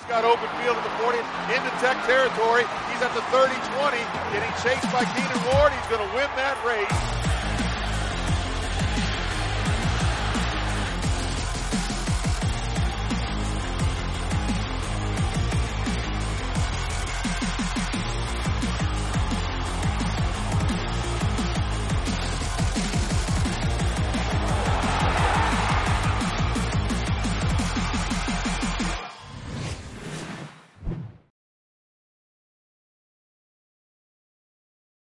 got open field at the 40, into Tech territory. He's at the 30-20, getting chased by Keenan Ward. He's going to win that race.